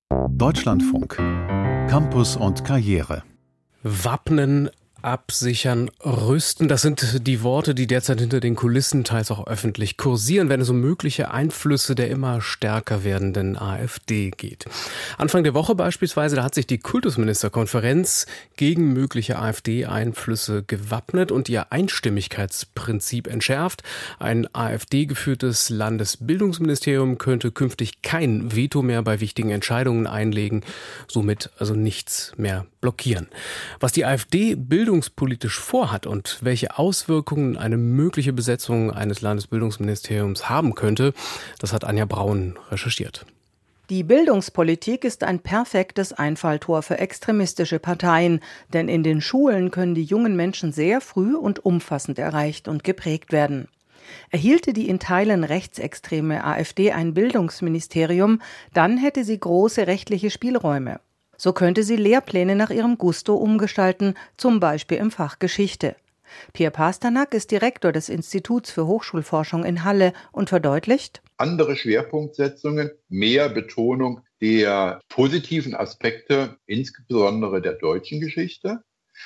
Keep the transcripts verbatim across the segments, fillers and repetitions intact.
Deutschlandfunk. Campus und Karriere. Wappnen, absichern, rüsten, das sind die Worte, die derzeit hinter den Kulissen, teils auch öffentlich kursieren, wenn es um mögliche Einflüsse der immer stärker werdenden AfD geht. Anfang der Woche beispielsweise, da hat sich die Kultusministerkonferenz gegen mögliche AfD-Einflüsse gewappnet und ihr Einstimmigkeitsprinzip entschärft. Ein AfD-geführtes Landesbildungsministerium könnte künftig kein Veto mehr bei wichtigen Entscheidungen einlegen, somit also nichts mehr blockieren. Was die AfD bildungspolitisch vorhat und welche Auswirkungen eine mögliche Besetzung eines Landesbildungsministeriums haben könnte, das hat Anja Braun recherchiert. Die Bildungspolitik ist ein perfektes Einfalltor für extremistische Parteien, denn in den Schulen können die jungen Menschen sehr früh und umfassend erreicht und geprägt werden. Erhielte die in Teilen rechtsextreme AfD ein Bildungsministerium, dann hätte sie große rechtliche Spielräume. So könnte sie Lehrpläne nach ihrem Gusto umgestalten, zum Beispiel im Fach Geschichte. Pierre Pasternak ist Direktor des Instituts für Hochschulforschung in Halle und verdeutlicht: Andere Schwerpunktsetzungen, mehr Betonung der positiven Aspekte, insbesondere der deutschen Geschichte,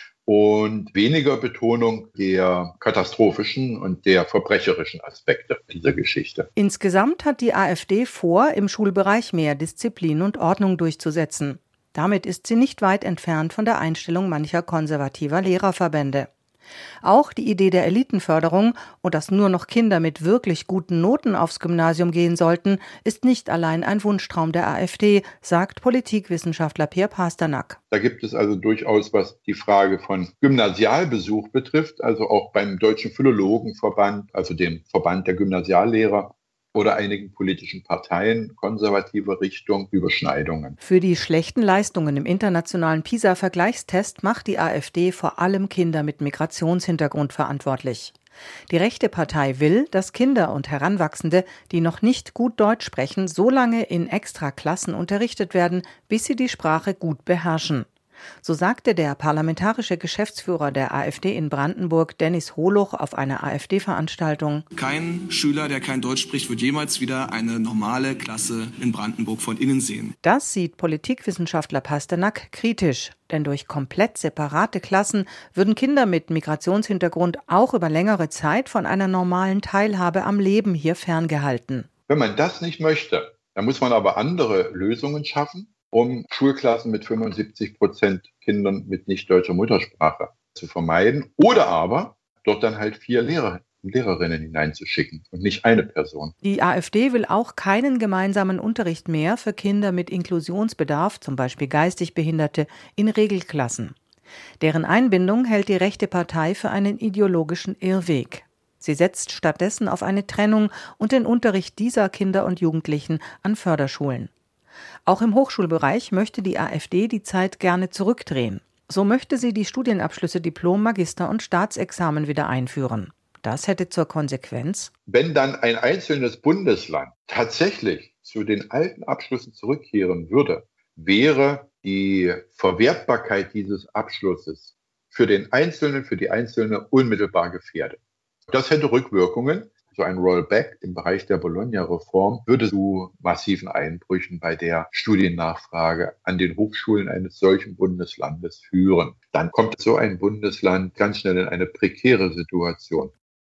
und weniger Betonung der katastrophischen und der verbrecherischen Aspekte dieser Geschichte. Insgesamt hat die AfD vor, im Schulbereich mehr Disziplin und Ordnung durchzusetzen. Damit ist sie nicht weit entfernt von der Einstellung mancher konservativer Lehrerverbände. Auch die Idee der Elitenförderung und dass nur noch Kinder mit wirklich guten Noten aufs Gymnasium gehen sollten, ist nicht allein ein Wunschtraum der AfD, sagt Politikwissenschaftler Pierre Pasternak. Da gibt es also durchaus, was die Frage von Gymnasialbesuch betrifft, also auch beim Deutschen Philologenverband, also dem Verband der Gymnasiallehrer, oder einigen politischen Parteien konservativer Richtung Überschneidungen. Für die schlechten Leistungen im internationalen PISA-Vergleichstest macht die AfD vor allem Kinder mit Migrationshintergrund verantwortlich. Die rechte Partei will, dass Kinder und Heranwachsende, die noch nicht gut Deutsch sprechen, so lange in Extraklassen unterrichtet werden, bis sie die Sprache gut beherrschen. So sagte der parlamentarische Geschäftsführer der AfD in Brandenburg, Dennis Holoch, auf einer AfD-Veranstaltung: Kein Schüler, der kein Deutsch spricht, wird jemals wieder eine normale Klasse in Brandenburg von innen sehen. Das sieht Politikwissenschaftler Pasternak kritisch, denn durch komplett separate Klassen würden Kinder mit Migrationshintergrund auch über längere Zeit von einer normalen Teilhabe am Leben hier ferngehalten. Wenn man das nicht möchte, dann muss man aber andere Lösungen schaffen, um Schulklassen mit fünfundsiebzig Prozent Kindern mit nicht deutscher Muttersprache zu vermeiden. Oder aber dort dann halt vier Lehrer und Lehrerinnen hineinzuschicken und nicht eine Person. Die AfD will auch keinen gemeinsamen Unterricht mehr für Kinder mit Inklusionsbedarf, zum Beispiel geistig Behinderte, in Regelklassen. Deren Einbindung hält die rechte Partei für einen ideologischen Irrweg. Sie setzt stattdessen auf eine Trennung und den Unterricht dieser Kinder und Jugendlichen an Förderschulen. Auch im Hochschulbereich möchte die AfD die Zeit gerne zurückdrehen. So möchte sie die Studienabschlüsse Diplom, Magister und Staatsexamen wieder einführen. Das hätte zur Konsequenz: Wenn dann ein einzelnes Bundesland tatsächlich zu den alten Abschlüssen zurückkehren würde, wäre die Verwertbarkeit dieses Abschlusses für den Einzelnen, für die Einzelne unmittelbar gefährdet. Das hätte Rückwirkungen. So ein Rollback im Bereich der Bologna-Reform würde zu massiven Einbrüchen bei der Studiennachfrage an den Hochschulen eines solchen Bundeslandes führen. Dann kommt so ein Bundesland ganz schnell in eine prekäre Situation.